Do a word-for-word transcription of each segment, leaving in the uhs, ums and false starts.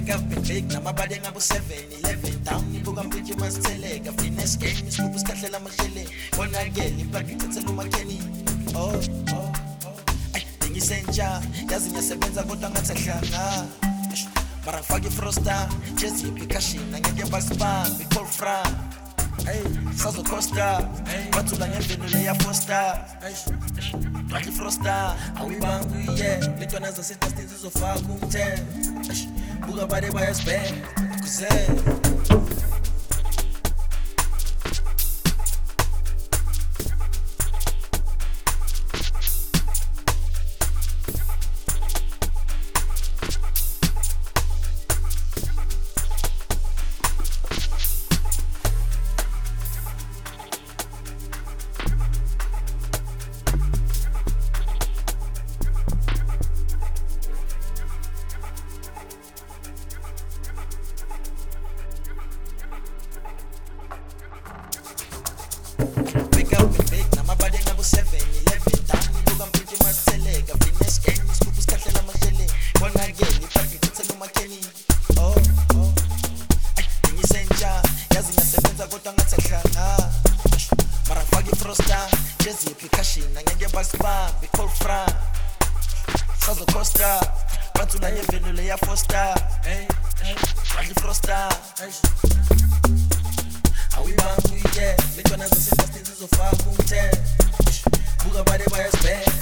Wake up and bake namabade ngabu seven eleven down ibuka mpinje masitheleka fitness game isikuphu sikhahlela amahlele bonakele iplug ithathela umakheni oh oh oh ay dingisentsha yazi ngiyasebenza kodwa ngathi ahlanga mara ngifake frosta jazz percussion angeke basibambe call fra hey sazo costa bathula ngemvenulo ya foster Rocky Frosta, awibambi yeah letwana zasesitasti zizofaka umthe buka bade bayasibheka kuze Wake up and bake namabade ngabu seven eleven down ibuka mpinje masitheleka fitness game isikuphu sikhahlela amahlele bonakele iplug ithathela umakheni oh oh ay dingisentsha yazi ngiyasebenza kodwa ngathi ahlanga mara ngifake frosta jazz percussion angeke basibambe call fra sazo costa bathula ngemvenulo ya foster hey Rocky Frosta awibambi yeah letwana zasesitasti zizofaka umthe buka bade bayasibheka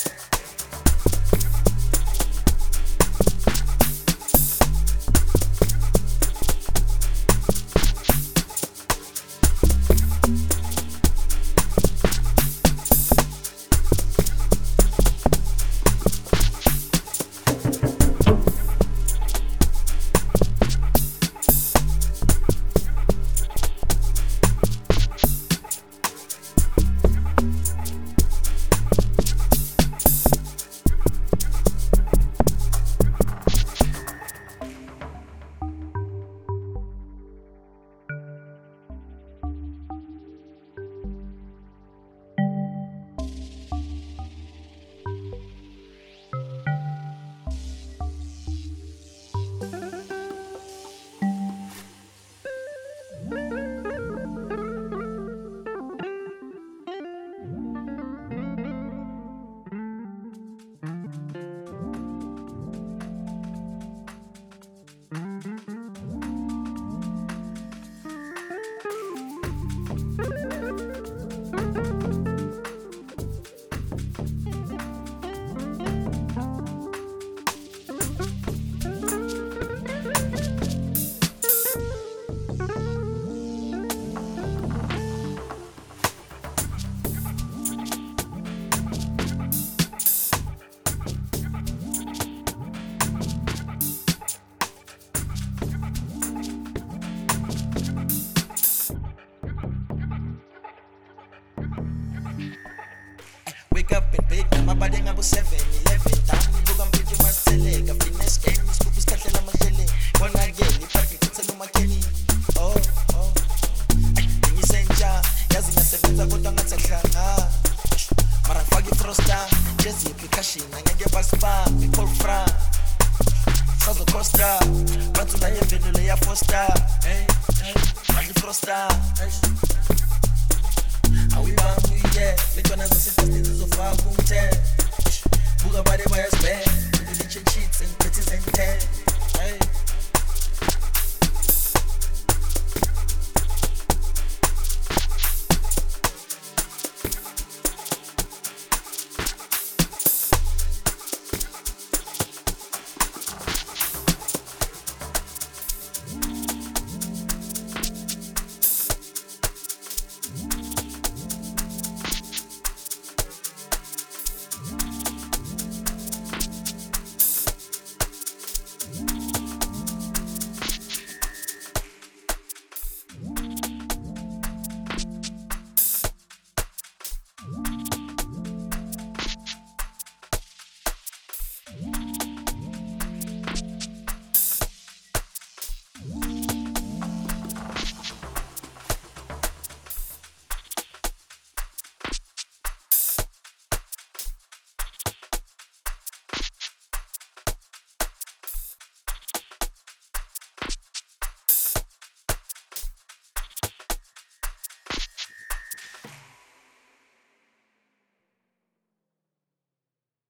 Wake up and bake namabade ngabu seven eleven down ibuka mpinje masitheleka fitness game isikuphu sikhahlela amahlele bonakele iplug ithathela umakheni oh oh ay dingisentsha yazi ngiyasebenza kodwa ngathi ahlanga mara ngifake frosta jazz percussion angeke basibambe call fra sazo costa bathula ngemvenulo ya foster hey Rocky Frosta